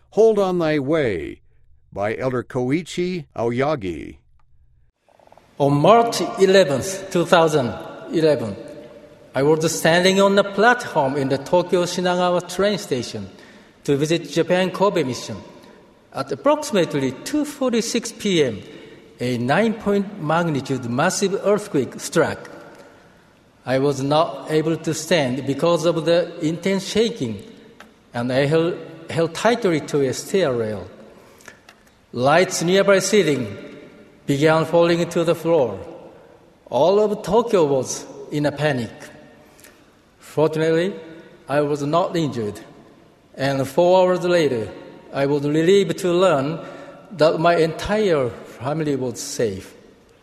Hold on Thy Way by Elder Koichi Aoyagi. On March 11th, 2011, I was standing on the platform in the Tokyo Shinagawa train station to visit Japan Kobe mission. At approximately 2:46 p.m., a 9-point magnitude massive earthquake struck. I was not able to stand because of the intense shaking, and I held tightly to a stair rail. Lights nearby ceiling began falling to the floor. All of Tokyo was in a panic. Fortunately, I was not injured, and 4 hours later, I was relieved to learn that my entire family was safe.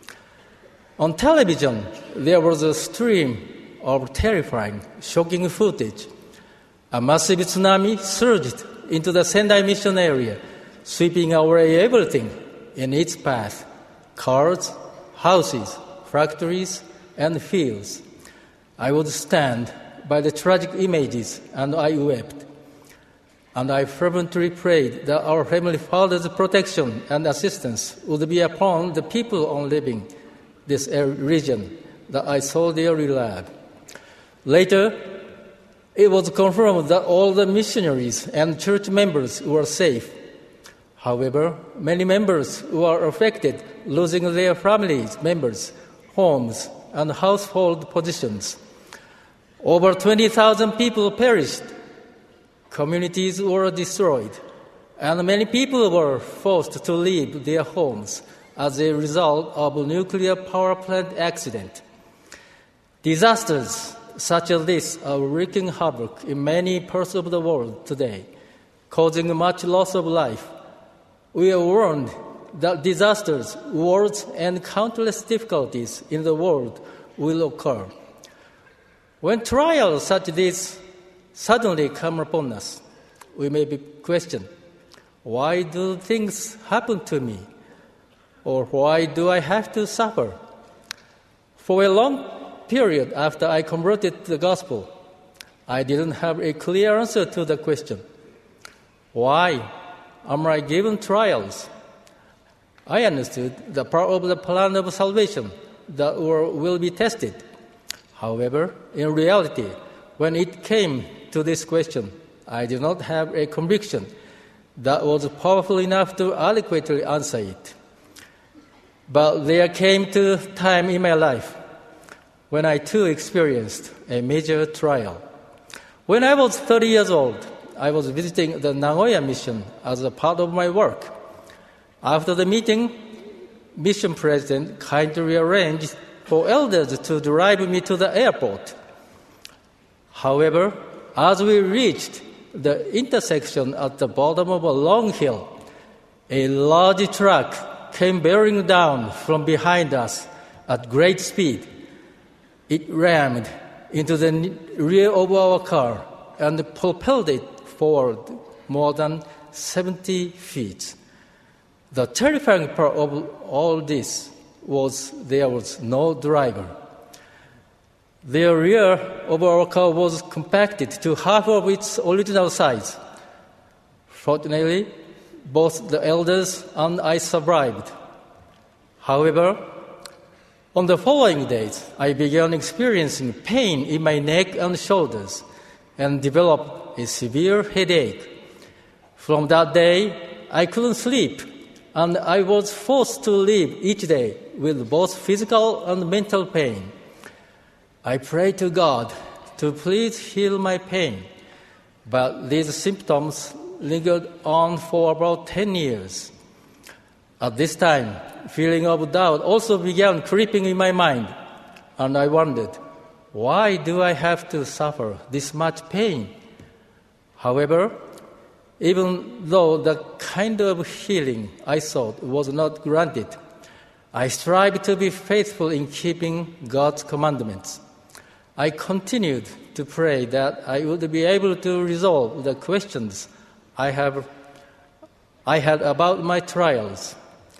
On television, there was a stream of terrifying, shocking footage. A massive tsunami surged into the Sendai mission area, sweeping away everything in its path: cars, houses, factories, and fields. I would stand by the tragic images and I wept. And I fervently prayed that our Heavenly Father's protection and assistance would be upon the people on living this region that I so dearly love. Later, it was confirmed that all the missionaries and church members were safe. However, many members were affected, losing their families, members, homes, and household positions. Over 20,000 people perished. Communities were destroyed, and many people were forced to leave their homes as a result of a nuclear power plant accident. Disasters such as this are wreaking havoc in many parts of the world today, causing much loss of life. We are warned that disasters, wars, and countless difficulties in the world will occur. When trials such as this suddenly come upon us, we may be questioned, why do things happen to me? Or why do I have to suffer? For a long period after I converted to the gospel, I didn't have a clear answer to the question, why am I given trials? I understood the part of the plan of salvation that will be tested. However, in reality, when it came to this question, I did not have a conviction that was powerful enough to adequately answer it. But there came a time in my life when I too experienced a major trial. When I was 30 years old, I was visiting the Nagoya mission as a part of my work. After the meeting, mission president kindly arranged for elders to drive me to the airport. However, as we reached the intersection at the bottom of a long hill, a large truck came bearing down from behind us at great speed. It rammed into the rear of our car and propelled it forward more than 70 feet. The terrifying part of all this was there was no driver. The rear of our car was compacted to half of its original size. Fortunately, both the elders and I survived. However, on the following days, I began experiencing pain in my neck and shoulders and developed a severe headache. From that day, I couldn't sleep, and I was forced to live each day with both physical and mental pain. I prayed to God to please heal my pain, but these symptoms lingered on for about 10 years. At this time, feeling of doubt also began creeping in my mind, and I wondered, why do I have to suffer this much pain? However, even though the kind of healing I sought was not granted, I strived to be faithful in keeping God's commandments. I continued to pray that I would be able to resolve the questions I had about my trials.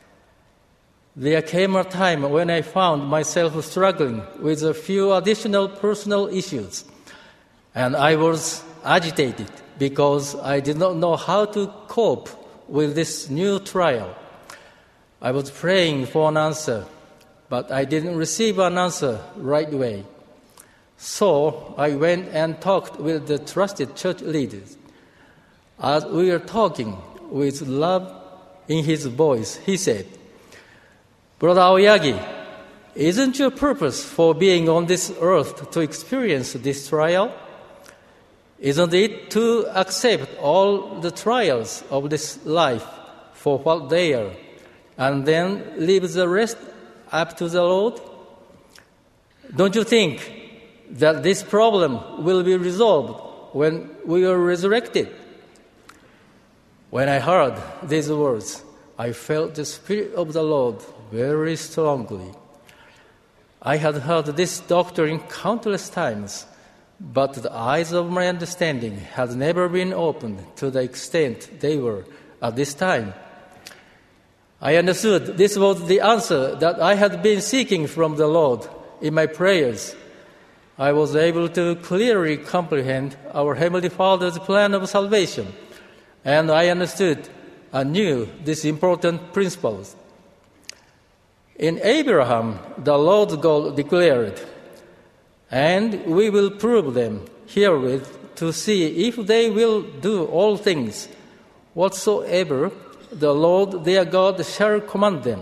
There came a time when I found myself struggling with a few additional personal issues, and I was agitated because I did not know how to cope with this new trial. I was praying for an answer, but I didn't receive an answer right away. So I went and talked with the trusted church leaders. As we were talking with love in his voice, he said, "Brother Aoyagi, isn't your purpose for being on this earth to experience this trial? Isn't it to accept all the trials of this life for what they are, and then leave the rest up to the Lord? Don't you think that this problem will be resolved when we are resurrected?" When I heard these words, I felt the Spirit of the Lord very strongly. I had heard this doctrine countless times, but the eyes of my understanding had never been opened to the extent they were at this time. I understood this was the answer that I had been seeking from the Lord in my prayers. I was able to clearly comprehend our Heavenly Father's plan of salvation, and I understood anew these important principles. In Abraham, the Lord God declared, "And we will prove them herewith to see if they will do all things whatsoever the Lord their God shall command them."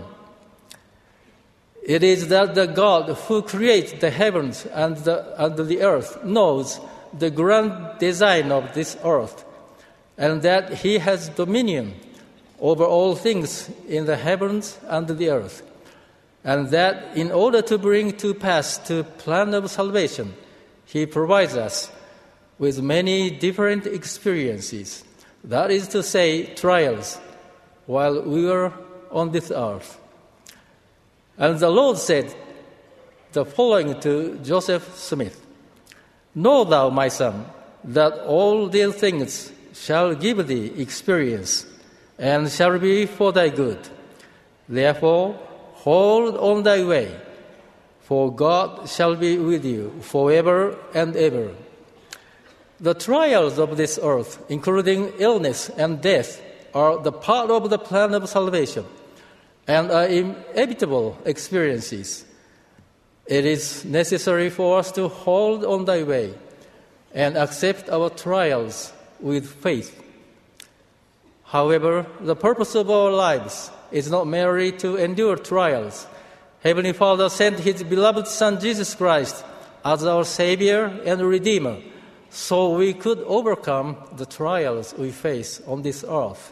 It is that the God who creates the heavens and the earth knows the grand design of this earth, and that he has dominion over all things in the heavens and the earth, and that in order to bring to pass the plan of salvation, he provides us with many different experiences, that is to say, trials, while we are on this earth. And the Lord said the following to Joseph Smith, "Know thou, my son, that all these things shall give thee experience, and shall be for thy good. Therefore, hold on thy way, for God shall be with you forever and ever." The trials of this earth, including illness and death, are the part of the plan of salvation and are inevitable experiences. It is necessary for us to hold on thy way and accept our trials with faith. However, the purpose of our lives is not merely to endure trials. Heavenly Father sent his beloved Son Jesus Christ as our Savior and Redeemer, so we could overcome the trials we face on this earth.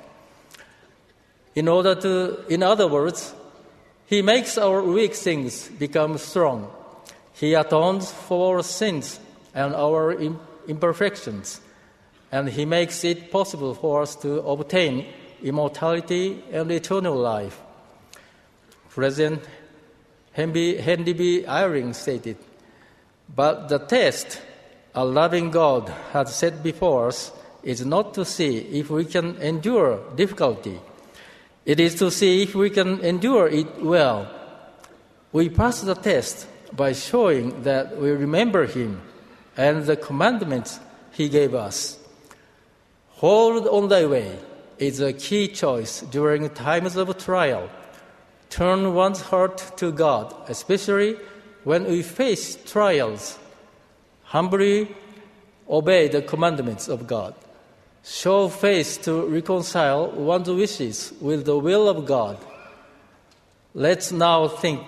In other words, he makes our weak things become strong. He atones for our sins and our imperfections, and he makes it possible for us to obtain immortality and eternal life. President Henry B. Eyring stated, "But the test a loving God has set before us is not to see if we can endure difficulty. It is to see if we can endure it well. We pass the test by showing that we remember him and the commandments he gave us. Hold on thy way is a key choice during times of trial. Turn one's heart to God, especially when we face trials. Humbly obey the commandments of God. Show faith to reconcile one's wishes with the will of God." Let's now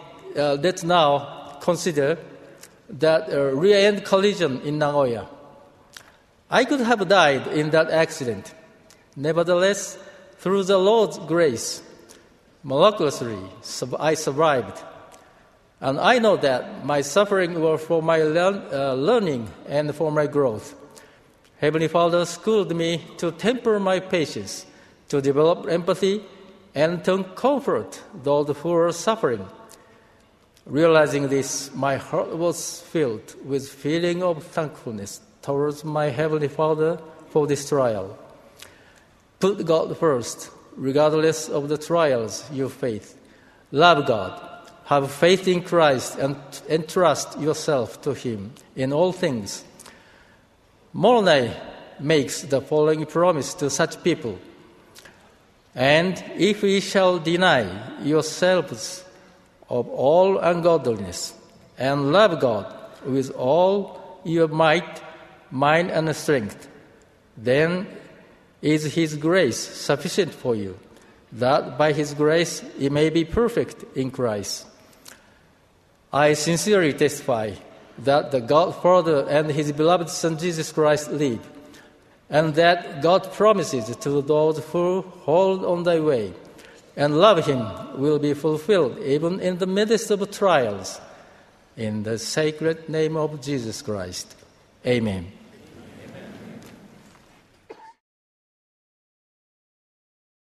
consider that rear-end collision in Nagoya. I could have died in that accident. Nevertheless, through the Lord's grace, miraculously, I survived. And I know that my suffering was for my learning and for my growth. Heavenly Father schooled me to temper my patience, to develop empathy, and to comfort those who were suffering. Realizing this, my heart was filled with feeling of thankfulness towards my Heavenly Father for this trial. Put God first, regardless of the trials you face. Love God. Have faith in Christ and entrust yourself to Him in all things. Moroni makes the following promise to such people. And if ye shall deny yourselves of all ungodliness and love God with all your might, mind, and strength, then is his grace sufficient for you, that by his grace ye may be perfect in Christ. I sincerely testify that the God Father and his beloved Son Jesus Christ live, and that God promises to those who hold on thy way and love him will be fulfilled even in the midst of trials. In the sacred name of Jesus Christ. Amen.